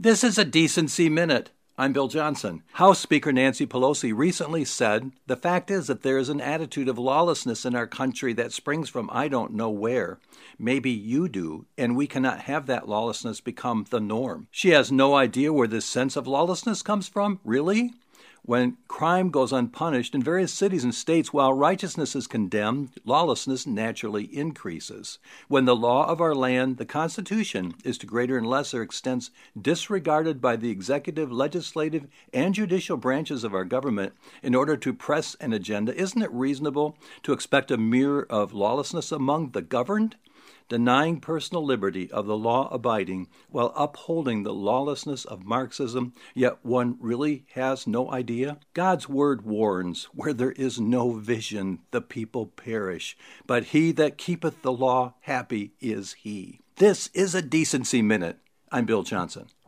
This is a Decency Minute. I'm Bill Johnson. House Speaker Nancy Pelosi recently said, "The fact is that there is an attitude of lawlessness in our country that springs from I don't know where. Maybe you do, and we cannot have that lawlessness become the norm." She has no idea where this sense of lawlessness comes from? Really? When crime goes unpunished in various cities and states while righteousness is condemned, lawlessness naturally increases. When the law of our land, the Constitution, is to greater and lesser extents disregarded by the executive, legislative, and judicial branches of our government in order to press an agenda, isn't it reasonable to expect a mirror of lawlessness among the governed? Denying personal liberty of the law-abiding while upholding the lawlessness of Marxism, yet one really has no idea? God's word warns, where there is no vision, the people perish. But he that keepeth the law, happy is he. This is a Decency Minute. I'm Bill Johnson.